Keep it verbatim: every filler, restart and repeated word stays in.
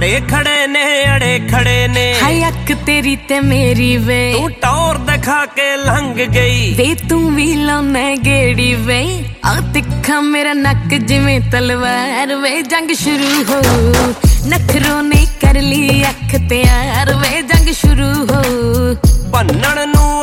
अड़े खड़े ने अड़े खड़े ने हाय अख तेरी ते मेरी वे तू टौर दिखा के लंघ गई वे तू भी लाने गेड़ी वे आ तिखा मेरा नक जिवें तलवार वे जंग शुरू हो नखरों ने कर ली अख तैयार वे जंग शुरू हो भन्नण